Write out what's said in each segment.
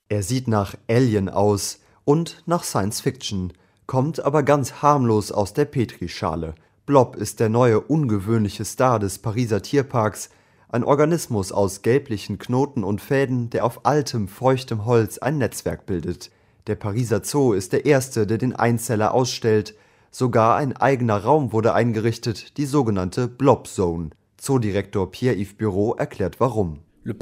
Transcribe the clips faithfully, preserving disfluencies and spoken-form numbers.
Er sieht nach Alien aus und nach Science Fiction, kommt aber ganz harmlos aus der Petrischale. Blob ist der neue ungewöhnliche Star des Pariser Tierparks, ein Organismus aus gelblichen Knoten und Fäden, der auf altem, feuchtem Holz ein Netzwerk bildet. Der Pariser Zoo ist der erste, der den Einzeller ausstellt. Sogar ein eigener Raum wurde eingerichtet, die sogenannte Blob Zone. Zoodirektor Pierre-Yves Bureau erklärt warum.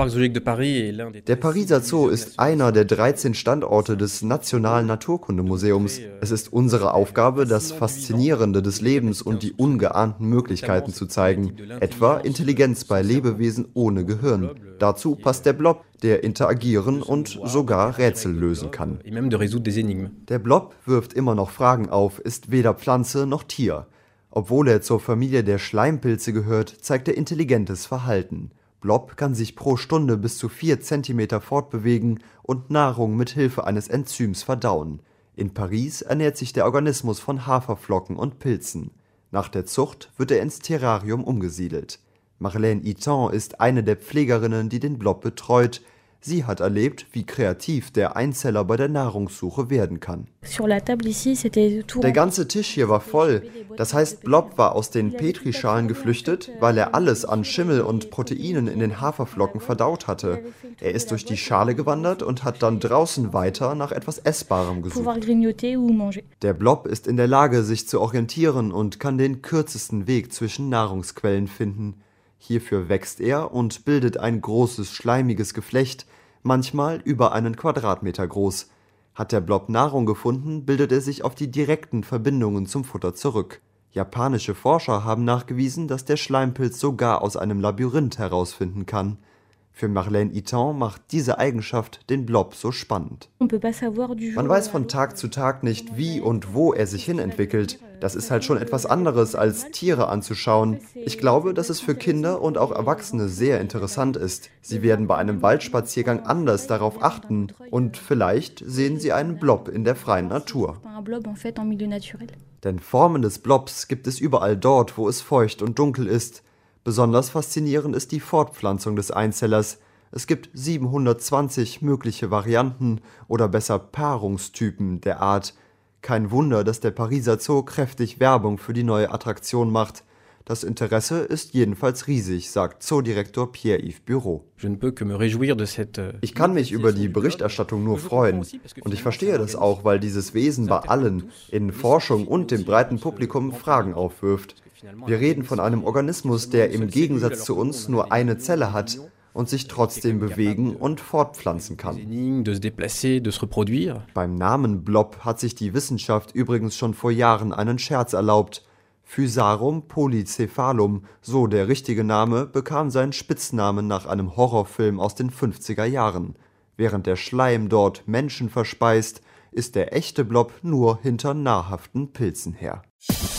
Der Pariser Zoo ist einer der dreizehn Standorte des Nationalen Naturkundemuseums. Es ist unsere Aufgabe, das Faszinierende des Lebens und die ungeahnten Möglichkeiten zu zeigen, etwa Intelligenz bei Lebewesen ohne Gehirn. Dazu passt der Blob, der interagieren und sogar Rätsel lösen kann. Der Blob wirft immer noch Fragen auf, ist weder Pflanze noch Tier. Obwohl er zur Familie der Schleimpilze gehört, zeigt er intelligentes Verhalten. Blob kann sich pro Stunde bis zu vier Zentimeter fortbewegen und Nahrung mit Hilfe eines Enzyms verdauen. In Paris ernährt sich der Organismus von Haferflocken und Pilzen. Nach der Zucht wird er ins Terrarium umgesiedelt. Marlène Iton ist eine der Pflegerinnen, die den Blob betreut. Sie hat erlebt, wie kreativ der Einzeller bei der Nahrungssuche werden kann. Der ganze Tisch hier war voll. Das heißt, Blob war aus den Petrischalen geflüchtet, weil er alles an Schimmel und Proteinen in den Haferflocken verdaut hatte. Er ist durch die Schale gewandert und hat dann draußen weiter nach etwas Essbarem gesucht. Der Blob ist in der Lage, sich zu orientieren und kann den kürzesten Weg zwischen Nahrungsquellen finden. Hierfür wächst er und bildet ein großes, schleimiges Geflecht, manchmal über einen Quadratmeter groß. Hat der Blob Nahrung gefunden, bildet er sich auf die direkten Verbindungen zum Futter zurück. Japanische Forscher haben nachgewiesen, dass der Schleimpilz sogar aus einem Labyrinth herausfinden kann. Für Marlène Iton macht diese Eigenschaft den Blob so spannend. Man weiß von Tag zu Tag nicht, wie und wo er sich hinentwickelt. Das ist halt schon etwas anderes, als Tiere anzuschauen. Ich glaube, dass es für Kinder und auch Erwachsene sehr interessant ist. Sie werden bei einem Waldspaziergang anders darauf achten und vielleicht sehen sie einen Blob in der freien Natur. Denn Formen des Blobs gibt es überall dort, wo es feucht und dunkel ist. Besonders faszinierend ist die Fortpflanzung des Einzellers. Es gibt siebenhundertzwanzig mögliche Varianten oder besser Paarungstypen der Art. Kein Wunder, dass der Pariser Zoo kräftig Werbung für die neue Attraktion macht. Das Interesse ist jedenfalls riesig, sagt Zoodirektor Pierre-Yves Bureau. Ich kann mich über die Berichterstattung nur freuen. Und ich verstehe das auch, weil dieses Wesen bei allen, in Forschung und dem breiten Publikum, Fragen aufwirft. Wir reden von einem Organismus, der im Gegensatz zu uns nur eine Zelle hat und sich trotzdem bewegen und fortpflanzen kann. Beim Namen Blob hat sich die Wissenschaft übrigens schon vor Jahren einen Scherz erlaubt. Physarum polycephalum, so der richtige Name, bekam seinen Spitznamen nach einem Horrorfilm aus den fünfziger Jahren. Während der Schleim dort Menschen verspeist, ist der echte Blob nur hinter nahrhaften Pilzen her.